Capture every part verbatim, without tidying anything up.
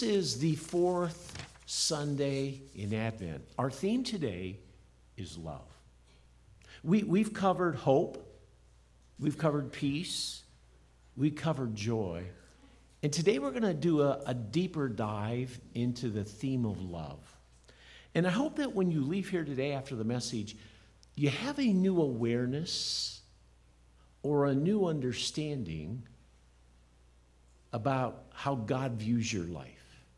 Is the fourth Sunday in Advent. Our theme today is love. We, we've covered hope, we've covered peace, we covered joy, and today we're going to do a, a deeper dive into the theme of love. And I hope that when you leave here today after the message, you have a new awareness or a new understanding about how God views your life.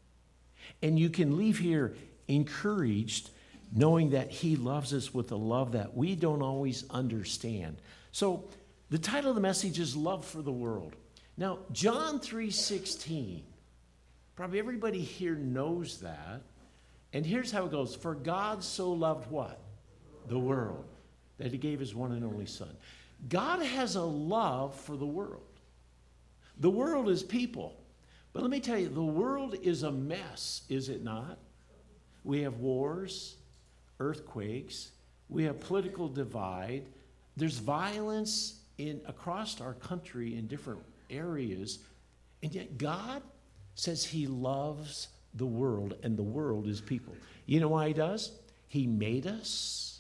And you can leave here encouraged, knowing that he loves us with a love that we don't always understand. So the title of the message is Love for the World. Now, John three sixteen, probably everybody here knows that. And here's how it goes. For God so loved what? The world, that he gave his one and only son. God has a love for the world. The world is people. But let me tell you, the world is a mess, is it not? We have wars, earthquakes, we have political divide, there's violence in across our country in different areas, and yet God says he loves the world, and the world is people. You know why he does? He made us.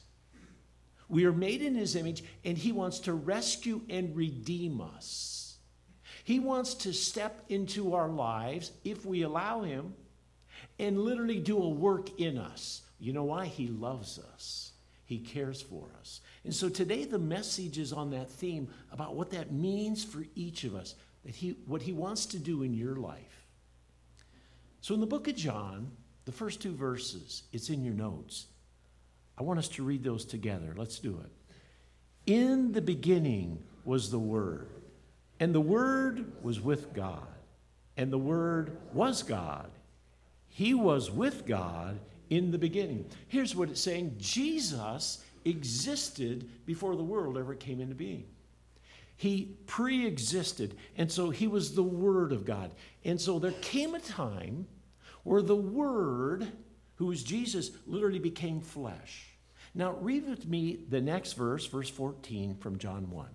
We are made in his image, and he wants to rescue and redeem us. He wants to step into our lives, if we allow him, and literally do a work in us. You know why? He loves us. He cares for us. And so today the message is on that theme about what that means for each of us, that he, what he wants to do in your life. So in the book of John, the first two verses, it's in your notes. I want us to read those together. Let's do it. In the beginning was the Word. And the Word was with God, and the Word was God. He was with God in the beginning. Here's what it's saying. Jesus existed before the world ever came into being. He pre-existed, and so he was the Word of God. And so there came a time where the Word, who was Jesus, literally became flesh. Now read with me the next verse, verse fourteen from John one.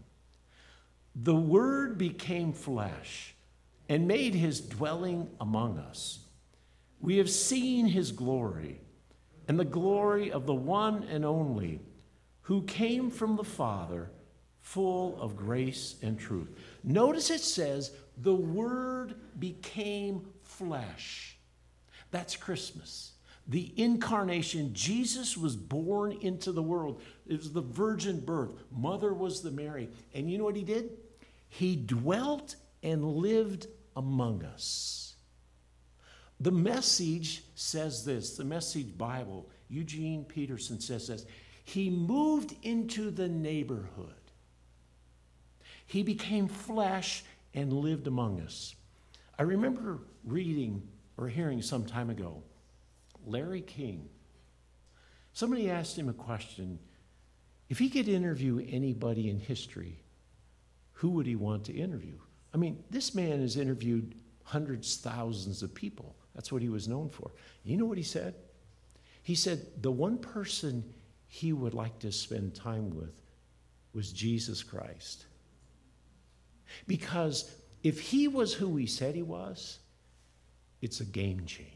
The Word became flesh and made his dwelling among us. We have seen his glory, and the glory of the one and only, who came from the Father, full of grace and truth. Notice it says, the Word became flesh. That's Christmas. The incarnation. Jesus was born into the world. It was the virgin birth. Mother was the Mary. And you know what he did? He dwelt and lived among us. The Message says this, the Message Bible, Eugene Peterson says this, he moved into the neighborhood. He became flesh and lived among us. I remember reading or hearing some time ago, Larry King, somebody asked him a question, if he could interview anybody in history, who would he want to interview? I mean, this man has interviewed hundreds, thousands of people. That's what he was known for. You know what he said? He said the one person he would like to spend time with was Jesus Christ. Because if he was who he said he was, it's a game changer.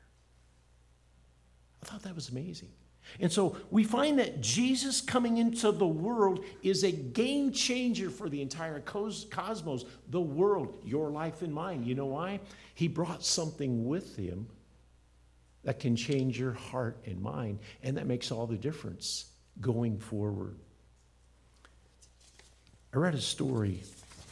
I thought that was amazing. And so we find that Jesus coming into the world is a game changer for the entire cosmos, the world, your life and mine. You know why? He brought something with him that can change your heart and mind, and that makes all the difference going forward. I read a story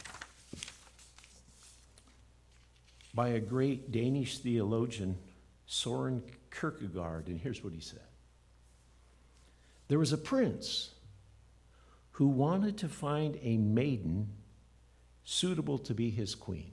by a great Danish theologian, Soren Kierkegaard, and here's what he said. There was a prince who wanted to find a maiden suitable to be his queen.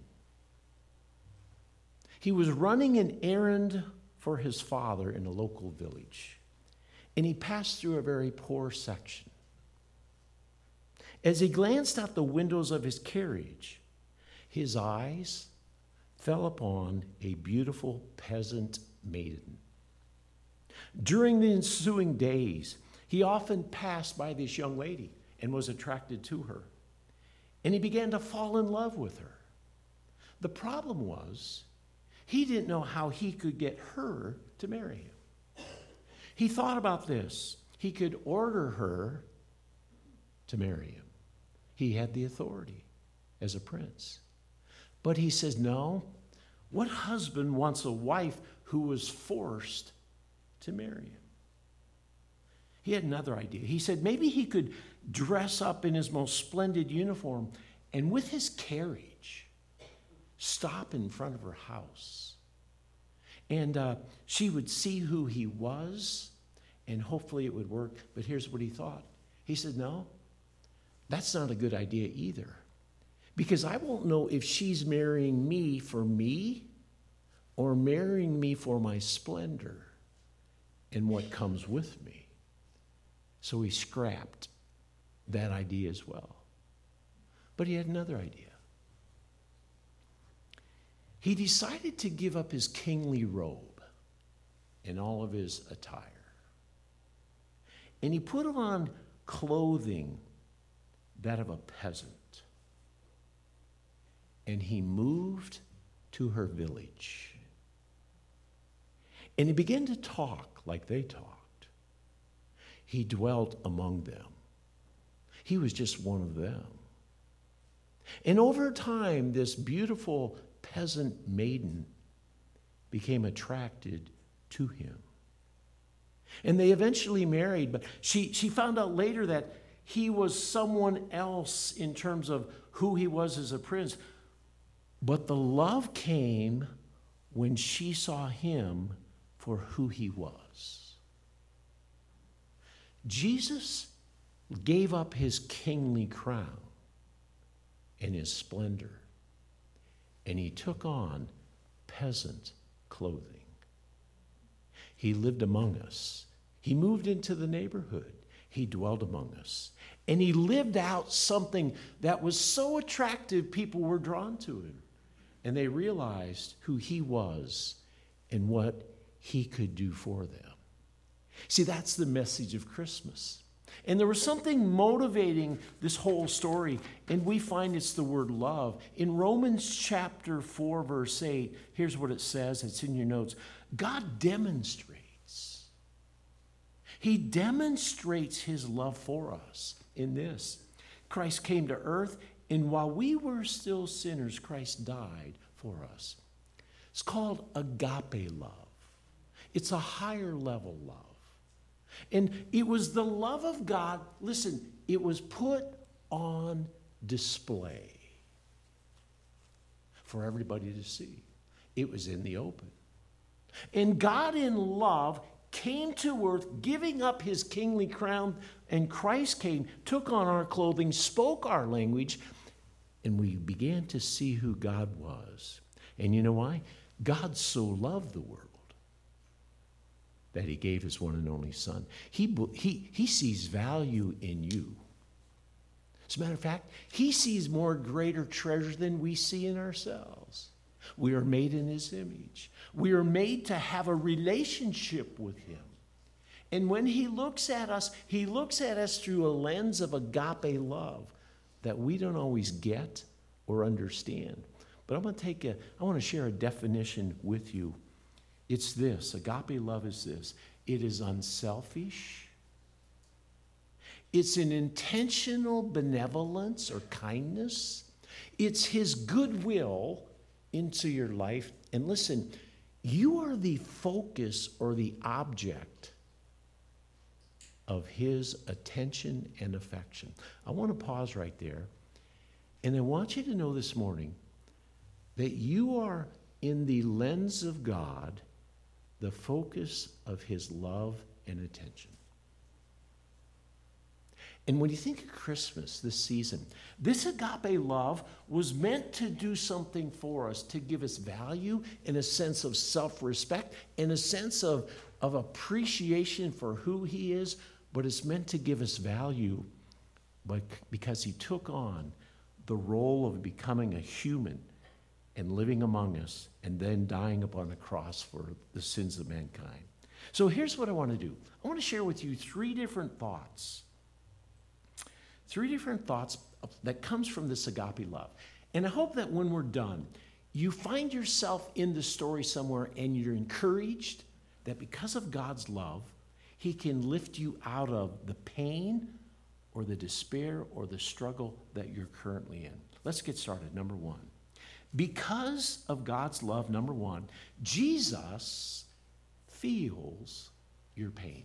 He was running an errand for his father in a local village, and he passed through a very poor section. As he glanced out the windows of his carriage, his eyes fell upon a beautiful peasant maiden. During the ensuing days, he often passed by this young lady and was attracted to her. And he began to fall in love with her. The problem was, He didn't know how he could get her to marry him. He thought about this. He could order her to marry him. He had the authority as a prince. But he says, no. What husband wants a wife who was forced to marry him? He had another idea. He said maybe he could dress up in his most splendid uniform and with his carriage stop in front of her house. And uh, she would see who he was, and hopefully it would work. But here's what he thought. He said, no, that's not a good idea either. Because I won't know if she's marrying me for me or marrying me for my splendor and what comes with me. So he scrapped that idea as well. But he had another idea. He decided to give up his kingly robe and all of his attire. And he put on clothing that of a peasant. And he moved to her village. And he began to talk like they talked. He dwelt among them. He was just one of them. And over time, this beautiful peasant maiden became attracted to him. And they eventually married, but she, she found out later that he was someone else in terms of who he was as a prince. But the love came when she saw him for who he was. Jesus gave up his kingly crown and his splendor, and he took on peasant clothing. He lived among us. He moved into the neighborhood. He dwelt among us. And he lived out something that was so attractive, people were drawn to him. And they realized who he was and what he could do for them. See, that's the message of Christmas. And there was something motivating this whole story, and we find it's the word love. In Romans chapter four, verse eight, here's what it says. It's in your notes. God demonstrates. He demonstrates his love for us in this. Christ came to earth, and while we were still sinners, Christ died for us. It's called agape love. It's a higher level love. And it was the love of God, listen, it was put on display for everybody to see. It was in the open. And God in love came to earth, giving up his kingly crown, and Christ came, took on our clothing, spoke our language, and we began to see who God was. And you know why? God so loved the world that he gave his one and only son. He, he, he sees value in you. As a matter of fact, he sees more greater treasure than we see in ourselves. We are made in his image. We are made to have a relationship with him. And when he looks at us, he looks at us through a lens of agape love that we don't always get or understand. But I'm going to take a, I want to share a definition with you. It's this. Agape love is this. It is unselfish. It's an intentional benevolence or kindness. It's his goodwill into your life. And listen, you are the focus or the object of his attention and affection. I want to pause right there. And I want you to know this morning that you are in the lens of God, the focus of his love and attention. And when you think of Christmas this season, this agape love was meant to do something for us, to give us value and a sense of self-respect and a sense of, of appreciation for who he is, but it's meant to give us value but because he took on the role of becoming a human and living among us, and then dying upon a cross for the sins of mankind. So here's what I want to do. I want to share with you three different thoughts. Three different thoughts that comes from this agape love. And I hope that when we're done, you find yourself in the story somewhere and you're encouraged that because of God's love, he can lift you out of the pain or the despair or the struggle that you're currently in. Let's get started. Number one. Because of God's love, number one, Jesus feels your pain.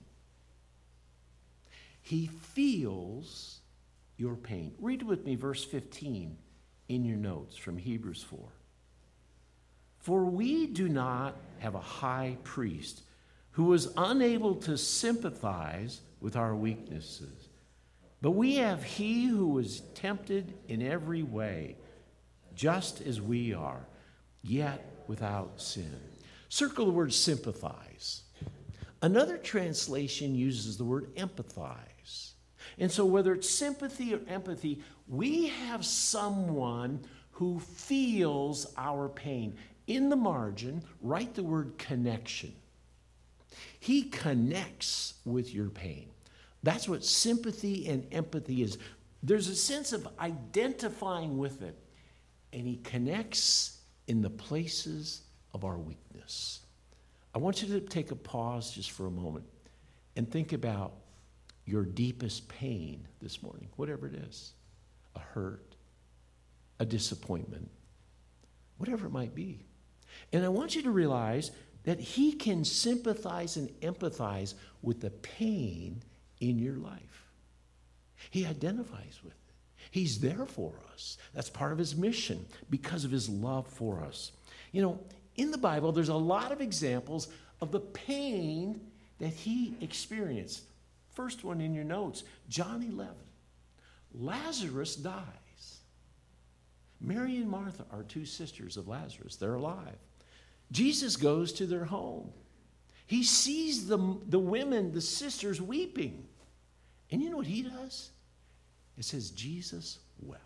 He feels your pain. Read with me verse fifteen in your notes from Hebrews four. For we do not have a high priest who was unable to sympathize with our weaknesses, but we have he who was tempted in every way, just as we are, yet without sin. Circle the word sympathize. Another translation uses the word empathize. And so whether it's sympathy or empathy, we have someone who feels our pain. In the margin, write the word connection. He connects with your pain. That's what sympathy and empathy is. There's a sense of identifying with it. And he connects in the places of our weakness. I want you to take a pause just for a moment and think about your deepest pain this morning, whatever it is, a hurt, a disappointment, whatever it might be. And I want you to realize that he can sympathize and empathize with the pain in your life. He identifies with it. He's there for us. That's part of his mission because of his love for us. You know, in the Bible, there's a lot of examples of the pain that he experienced. First one in your notes, John eleven. Lazarus dies. Mary and Martha are two sisters of Lazarus. They're alive. Jesus goes to their home. He sees the, the women, the sisters, weeping. And you know what he does? It says Jesus wept.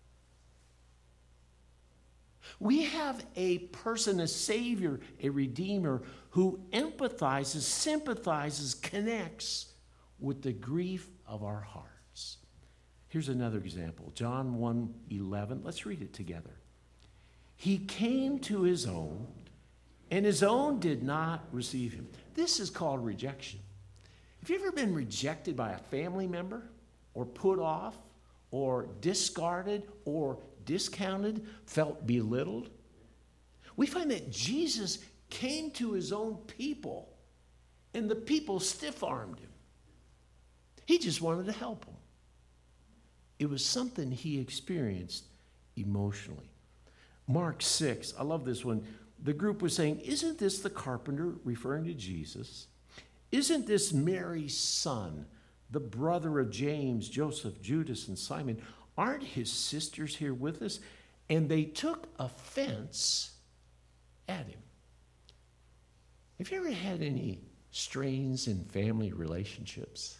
We have a person, a Savior, a Redeemer, who empathizes, sympathizes, connects with the grief of our hearts. Here's another example. John one eleven. Let's read it together. He came to his own, and his own did not receive him. This is called rejection. Have you ever been rejected by a family member, or put off, or discarded, or discounted, felt belittled? We find that Jesus came to his own people, and the people stiff-armed him. He just wanted to help them. It was something he experienced emotionally. Mark six, I love this one. The group was saying, isn't this the carpenter, referring to Jesus? Isn't this Mary's son, the brother of James, Joseph, Judas, and Simon? Aren't his sisters here with us? And they took offense at him. Have you ever had any strains in family relationships?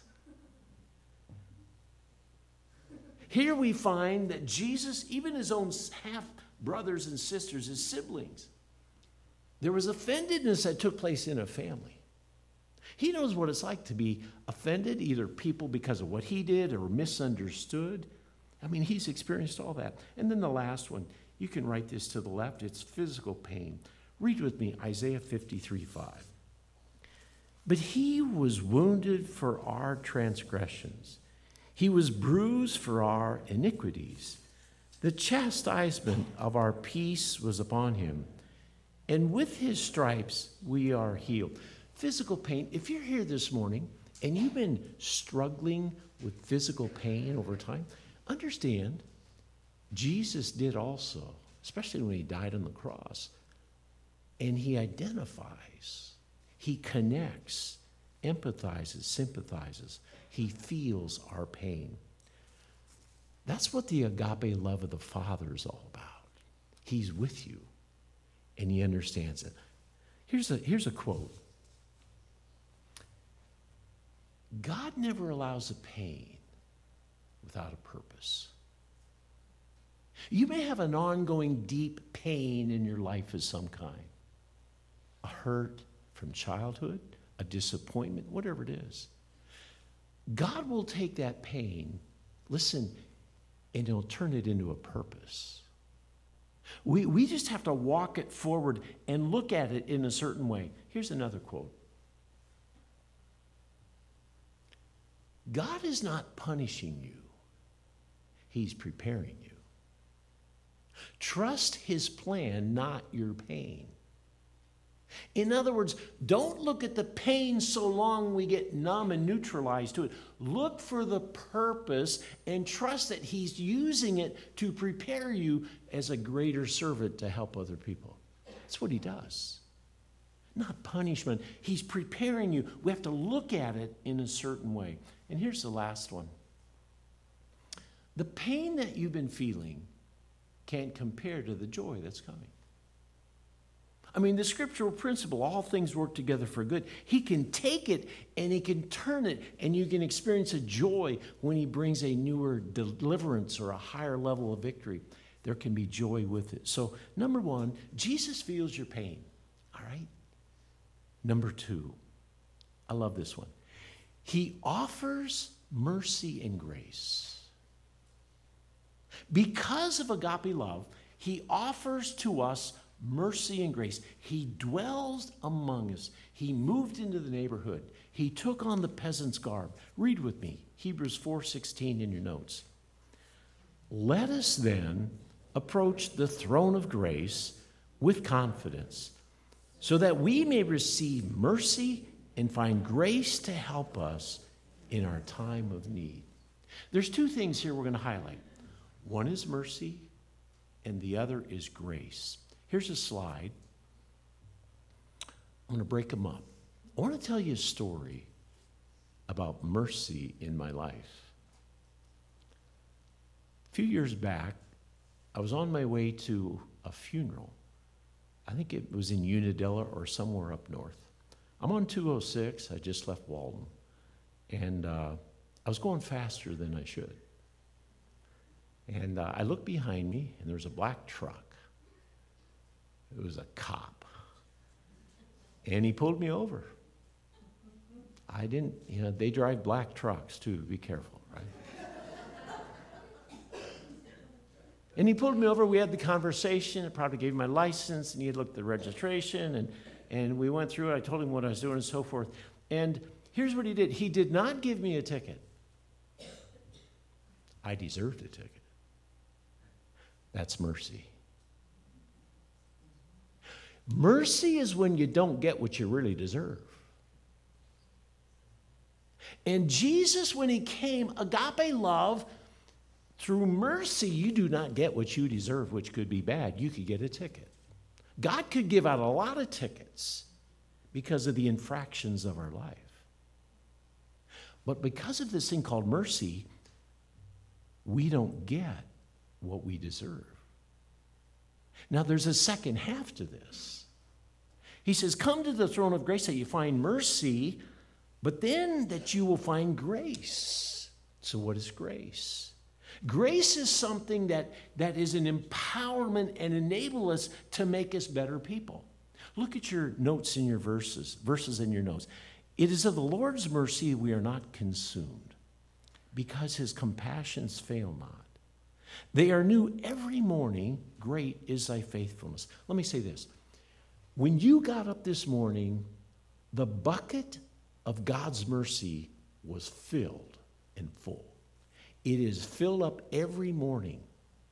Here we find that Jesus, even his own half brothers and sisters, his siblings, there was offendedness that took place in a family. He knows what it's like to be offended, either people because of what he did or misunderstood. I mean, he's experienced all that. And then the last one, you can write this to the left, it's physical pain. Read with me Isaiah fifty-three five. But he was wounded for our transgressions. He was bruised for our iniquities. The chastisement of our peace was upon him, and with his stripes we are healed. Physical pain, if you're here this morning and you've been struggling with physical pain over time, understand Jesus did also, especially when he died on the cross. And he identifies, he connects, empathizes, sympathizes. He feels our pain. That's what the agape love of the Father is all about. He's with you, and he understands it. Here's a, here's a quote. God never allows a pain without a purpose. You may have an ongoing deep pain in your life of some kind. A hurt from childhood, a disappointment, whatever it is. God will take that pain, listen, and he'll turn it into a purpose. We, we just have to walk it forward and look at it in a certain way. Here's another quote. God is not punishing you. He's preparing you. Trust his plan, not your pain. In other words, don't look at the pain so long we get numb and neutralized to it. Look for the purpose and trust that he's using it to prepare you as a greater servant to help other people. That's what he does. Not punishment. He's preparing you. We have to look at it in a certain way. And here's the last one. The pain that you've been feeling can't compare to the joy that's coming. I mean, the scriptural principle, all things work together for good. He can take it and he can turn it, and you can experience a joy when he brings a newer deliverance or a higher level of victory. There can be joy with it. So, number one, Jesus feels your pain. All right? Number two, I love this one. He offers mercy and grace. Because of agape love, he offers to us mercy and grace. He dwells among us. He moved into the neighborhood. He took on the peasant's garb. Read with me, Hebrews four sixteen in your notes. Let us then approach the throne of grace with confidence, so that we may receive mercy and find grace to help us in our time of need. There's two things here we're going to highlight. One is mercy, and the other is grace. Here's a slide. I'm going to break them up. I want to tell you a story about mercy in my life. A few years back, I was on my way to a funeral. I think it was in Unadilla or somewhere up north. I'm on two oh six. I just left Walden. And uh, I was going faster than I should. And uh, I looked behind me, and there was a black truck. It was a cop. And he pulled me over. I didn't, you know, they drive black trucks too. Be careful, right? And he pulled me over. We had the conversation. I probably gave him my license, and he had looked at the registration, and, and we went through it. I told him what I was doing and so forth. And here's what he did. He did not give me a ticket. I deserved a ticket. That's mercy. Mercy is when you don't get what you really deserve. And Jesus, when he came, agape love, through mercy, you do not get what you deserve, which could be bad. You could get a ticket. God could give out a lot of tickets because of the infractions of our life. But because of this thing called mercy, we don't get what we deserve. Now, there's a second half to this. He says, come to the throne of grace that you find mercy, but then that you will find grace. So what is grace? Grace is something that, that is an empowerment and enable us to make us better people. Look at your notes in your verses, verses in your notes. It is of the Lord's mercy we are not consumed, because his compassions fail not. They are new every morning. Great is thy faithfulness. Let me say this. When you got up this morning, the bucket of God's mercy was filled and full. It is filled up every morning.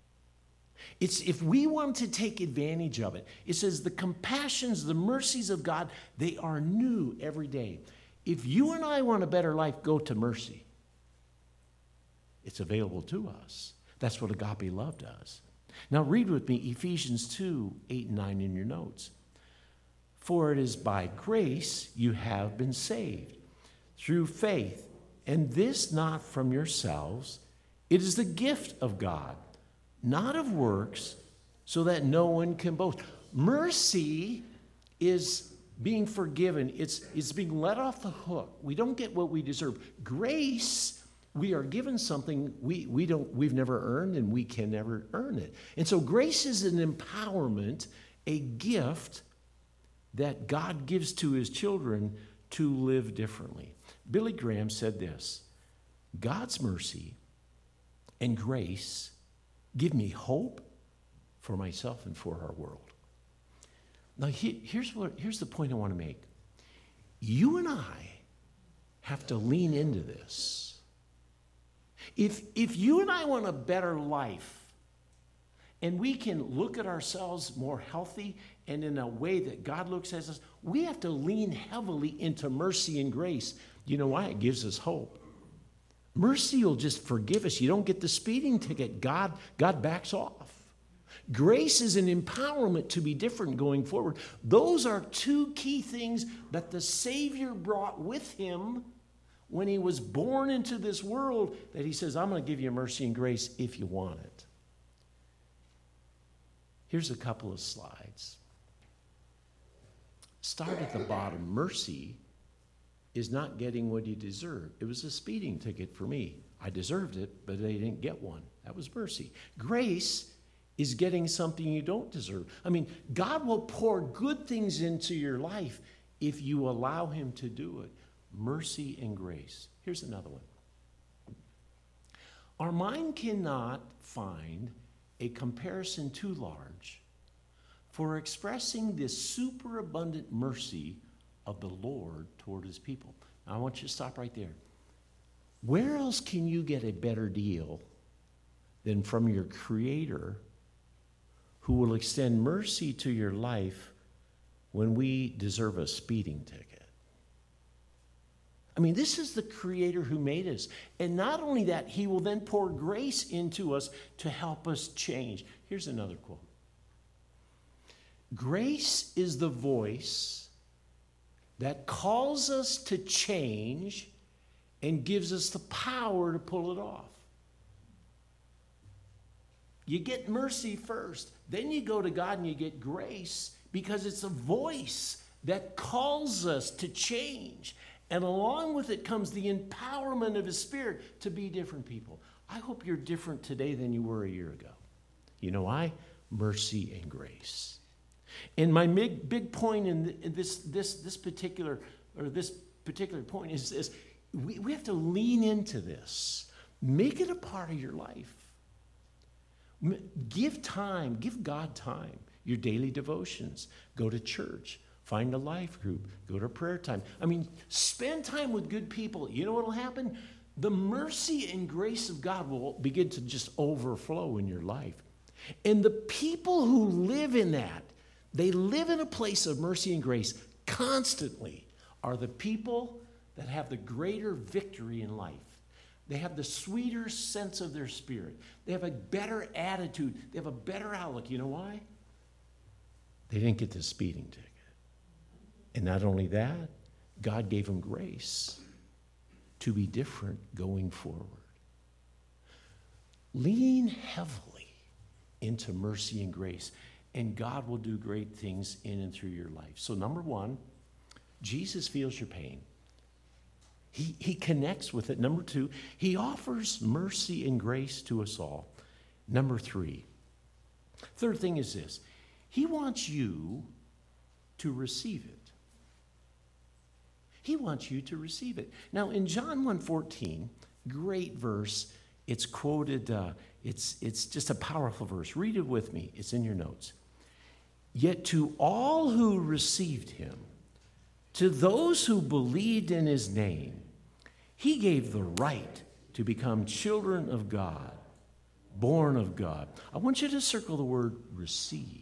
It's if we want to take advantage of it, it says the compassions, the mercies of God, they are new every day. If you and I want a better life, go to mercy. It's available to us. That's what agape love does. Now read with me Ephesians two, eight and nine in your notes. For it is by grace you have been saved, through faith, and this not from yourselves. It is the gift of God, not of works, so that no one can boast. Mercy is being forgiven. It's, it's being let off the hook. We don't get what we deserve. Grace, we are given something we, we don't, we've never earned, and we can never earn it. And so grace is an empowerment, a gift that God gives to his children to live differently. Billy Graham said this, God's mercy and grace give me hope for myself and for our world. Now, he, here's, what, here's the point I want to make. You and I have to lean into this. If, if you and I want a better life, and we can look at ourselves more healthy and in a way that God looks at us, we have to lean heavily into mercy and grace. You know why? It gives us hope. Mercy will just forgive us. You don't get the speeding ticket. God, God backs off. Grace is an empowerment to be different going forward. Those are two key things that the Savior brought with him when he was born into this world, that he says, I'm going to give you mercy and grace if you want it. Here's a couple of slides. Start at the bottom. Mercy is not getting what you deserve. It was a speeding ticket for me. I deserved it, but they didn't get one. That was mercy. Grace is getting something you don't deserve. I mean, God will pour good things into your life if you allow him to do it. Mercy and grace. Here's another one. Our mind cannot find a comparison too large for expressing this superabundant mercy of the Lord toward his people. Now, I want you to stop right there. Where else can you get a better deal than from your Creator, who will extend mercy to your life when we deserve a speeding ticket? I mean, this is the Creator who made us. And not only that, he will then pour grace into us to help us change. Here's another quote. Grace is the voice that calls us to change and gives us the power to pull it off. You get mercy first, then you go to God and you get grace, because it's a voice that calls us to change. And along with it comes the empowerment of his Spirit to be different people. I hope you're different today than you were a year ago. You know why? Mercy and grace. And my big, big point in this, this, this particular, or this particular point is this. We, we have to lean into this. Make it a part of your life. Give time, give God time. Your daily devotions. Go to church. Find a life group. Go to prayer time. I mean, spend time with good people. You know what will happen? The mercy and grace of God will begin to just overflow in your life. And the people who live in that, they live in a place of mercy and grace constantly, are the people that have the greater victory in life. They have the sweeter sense of their spirit. They have a better attitude. They have a better outlook. You know why? They didn't get the speeding ticket. And not only that, God gave them grace to be different going forward. Lean heavily into mercy and grace, and God will do great things in and through your life. So number one, Jesus feels your pain. He, he connects with it. Number two, he offers mercy and grace to us all. Number three, third thing is this. He wants you to receive it. He wants you to receive it. Now, in John one fourteen, great verse. It's quoted. Uh, it's, it's just a powerful verse. Read it with me. It's in your notes. Yet to all who received him, to those who believed in his name, he gave the right to become children of God, born of God. I want you to circle the word received.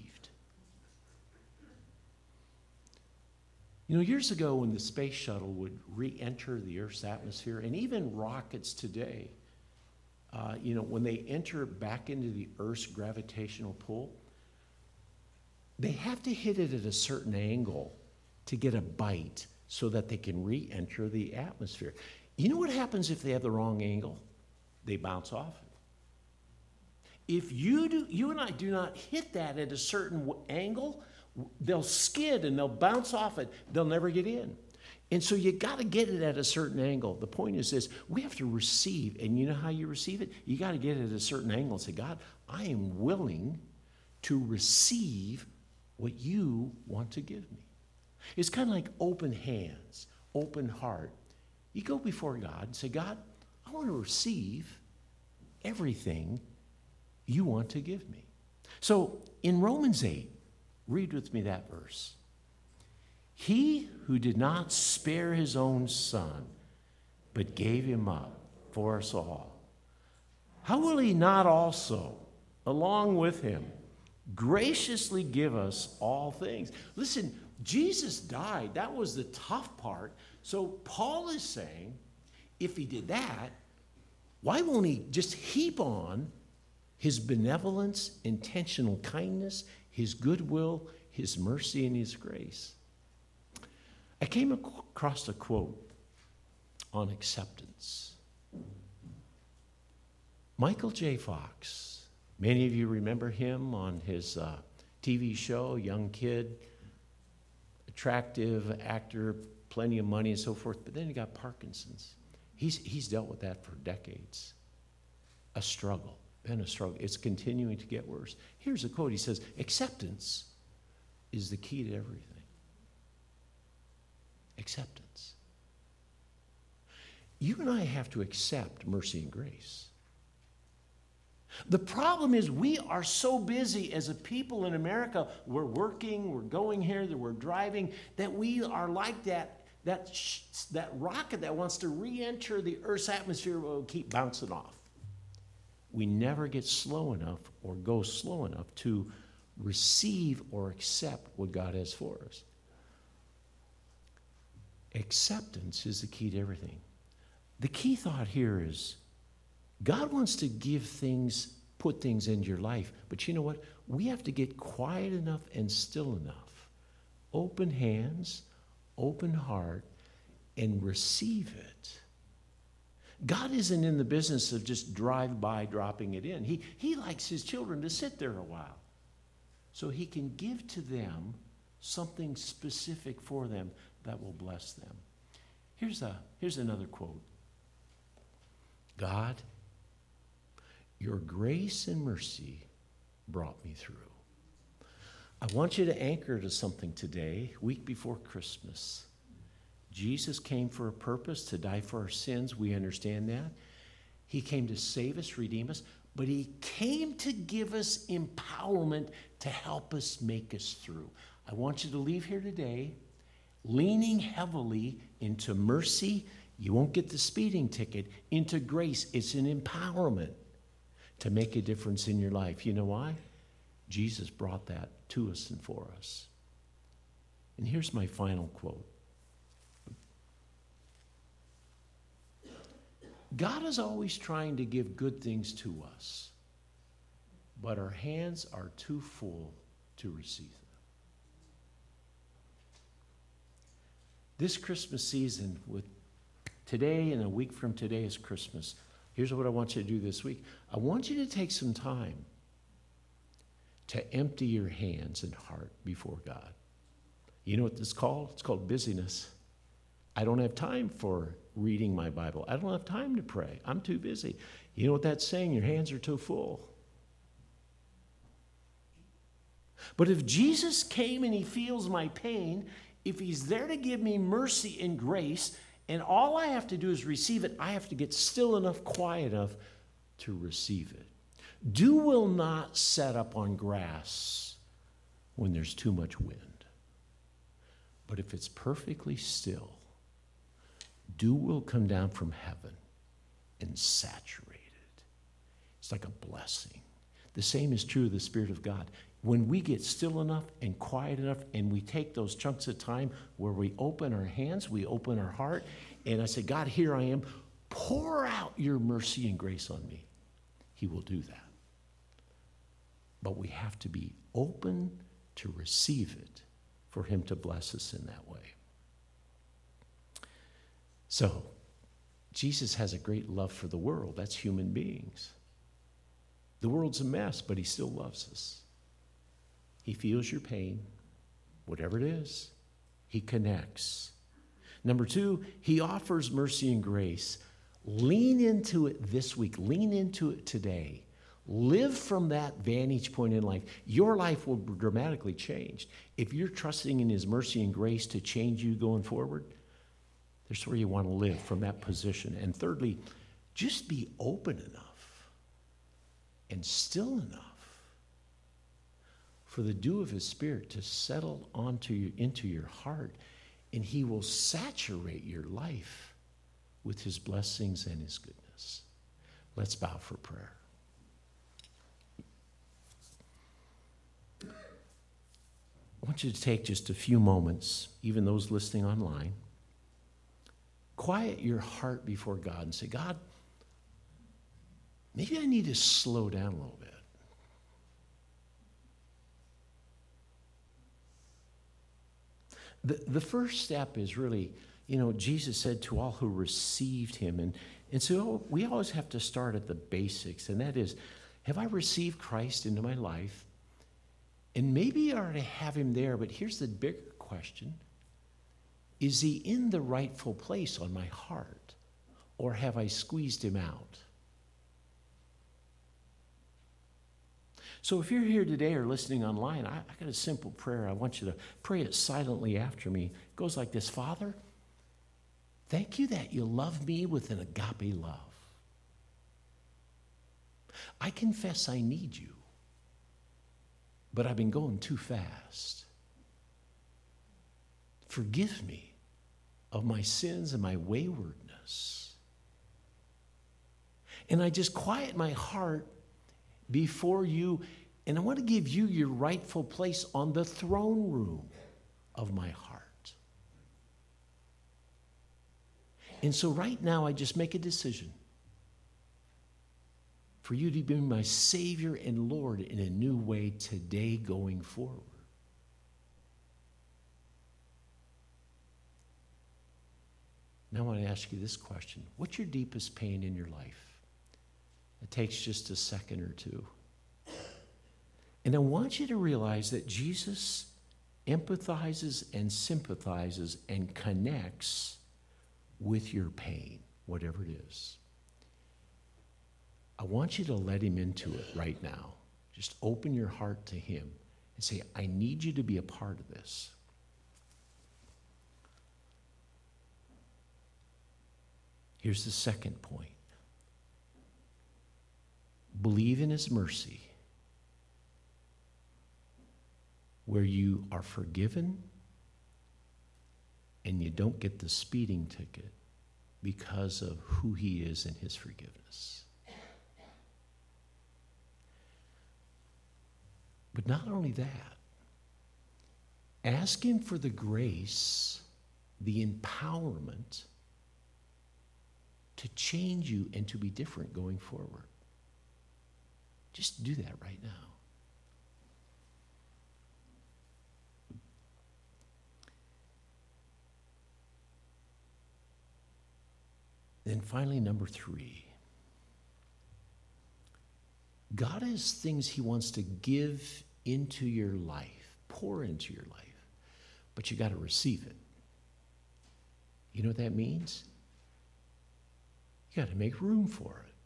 You know, years ago when the space shuttle would re-enter the Earth's atmosphere, and even rockets today, uh, you know, when they enter back into the Earth's gravitational pull, they have to hit it at a certain angle to get a bite so that they can re-enter the atmosphere. You know what happens if they have the wrong angle? They bounce off it. If you do, you and I do not hit that at a certain angle, they'll skid and they'll bounce off it. They'll never get in. And so you got to get it at a certain angle. The point is this, we have to receive. And you know how you receive it? You got to get it at a certain angle and say, God, I am willing to receive what you want to give me. It's kind of like open hands, open heart. You go before God and say, God, I want to receive everything you want to give me. So in Romans eight, read with me that verse. He who did not spare his own son, but gave him up for us all, how will he not also, along with him, graciously give us all things? Listen, Jesus died. That was the tough part. So Paul is saying, if he did that, why won't he just heap on his benevolence, intentional kindness, his goodwill, his mercy, and his grace? I came across a quote on acceptance. Michael J. Fox, many of you remember him on his uh, T V show, young kid, attractive actor, plenty of money and so forth, but then he got Parkinson's. He's, he's dealt with that for decades. A struggle, been a struggle. It's continuing to get worse. Here's a quote. He says, acceptance is the key to everything. Acceptance. You and I have to accept mercy and grace. The problem is we are so busy as a people in America, we're working, we're going here, that we're driving, that we are like that, that, sh- that rocket that wants to re-enter the Earth's atmosphere will keep bouncing off. We never get slow enough or go slow enough to receive or accept what God has for us. Acceptance is the key to everything. The key thought here is God wants to give things, put things into your life, but you know what? We have to get quiet enough and still enough. Open hands, open heart, and receive it. God isn't in the business of just drive-by dropping it in. He, he likes his children to sit there a while so he can give to them something specific for them that will bless them. Here's, a, here's another quote. God, your grace and mercy brought me through. I want you to anchor to something today, week before Christmas. Jesus came for a purpose, to die for our sins. We understand that. He came to save us, redeem us, but he came to give us empowerment to help us make us through. I want you to leave here today leaning heavily into mercy. You won't get the speeding ticket. Into grace. It's an empowerment to make a difference in your life. You know why? Jesus brought that to us and for us. And here's my final quote. God is always trying to give good things to us, but our hands are too full to receive them. This Christmas season, with today and a week from today is Christmas. Here's what I want you to do this week. I want you to take some time to empty your hands and heart before God. You know what this is called? It's called busyness. I don't have time for reading my Bible. I don't have time to pray. I'm too busy. You know what that's saying? Your hands are too full. But if Jesus came and he feels my pain, if he's there to give me mercy and grace, and all I have to do is receive it, I have to get still enough, quiet enough to receive it. Dew will not set up on grass when there's too much wind. But if it's perfectly still, dew will come down from heaven and saturate it. It's like a blessing. The same is true of the Spirit of God. When we get still enough and quiet enough and we take those chunks of time where we open our hands, we open our heart, and I say, God, here I am. Pour out your mercy and grace on me. He will do that. But we have to be open to receive it for him to bless us in that way. So, Jesus has a great love for the world. That's human beings. The world's a mess, but he still loves us. He feels your pain, whatever it is. He connects. Number two, he offers mercy and grace. Lean into it this week. Lean into it today. Live from that vantage point in life. Your life will dramatically change. If you're trusting in his mercy and grace to change you going forward, that's where you want to live, from that position. And thirdly, just be open enough and still enough for the dew of his Spirit to settle onto you, into your heart, and he will saturate your life with his blessings and his goodness. Let's bow for prayer. I want you to take just a few moments, even those listening online. Quiet your heart before God and say, God, maybe I need to slow down a little bit. The, the first step is really, you know, Jesus said to all who received him. And, and so we always have to start at the basics, and that is, have I received Christ into my life? And maybe I already have him there, but here's the bigger question. Is he in the rightful place on my heart, or have I squeezed him out? So if you're here today or listening online, I, I got a simple prayer. I want you to pray it silently after me. It goes like this: Father, thank you that you love me with an agape love. I confess I need you, but I've been going too fast. Forgive me of my sins and my waywardness. And I just quiet my heart before you, and I want to give you your rightful place on the throne room of my heart. And so right now I just make a decision for you to be my Savior and Lord in a new way today going forward. Now I want to ask you this question. What's your deepest pain in your life? It takes just a second or two. And I want you to realize that Jesus empathizes and sympathizes and connects with your pain, whatever it is. I want you to let him into it right now. Just open your heart to him and say, I need you to be a part of this. Here's the second point. Believe in his mercy, where you are forgiven and you don't get the speeding ticket because of who he is in his forgiveness. But not only that, ask him for the grace, the empowerment to change you and to be different going forward. Just do that right now. Then finally, number three. God has things he wants to give into your life, pour into your life, but you got to receive it. You know what that means? You got to make room for it.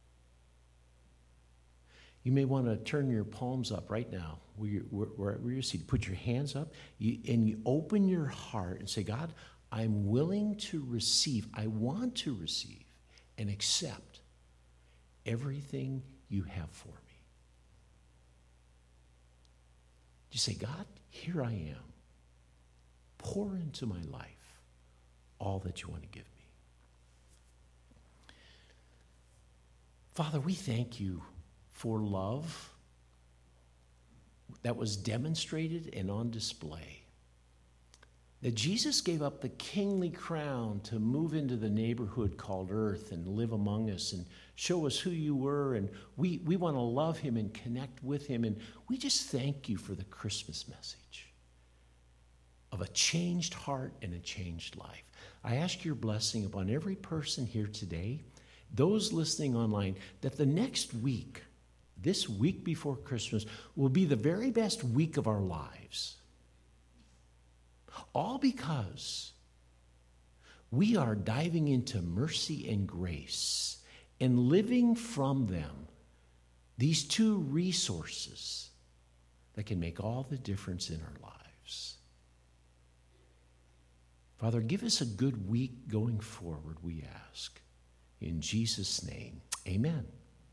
You may want to turn your palms up right now, where you're, where, where you're seated. Put your hands up, you, and you open your heart and say, God, I'm willing to receive. I want to receive and accept everything you have for me. Just say, God, here I am. Pour into my life all that you want to give me. Father, we thank you for love that was demonstrated and on display. That Jesus gave up the kingly crown to move into the neighborhood called earth and live among us and show us who you were. And we, we want to love him and connect with him. And we just thank you for the Christmas message of a changed heart and a changed life. I ask your blessing upon every person here today, those listening online, that the next week, this week before Christmas, will be the very best week of our lives. All because we are diving into mercy and grace and living from them these two resources that can make all the difference in our lives. Father, give us a good week going forward, we ask. In Jesus' name, amen.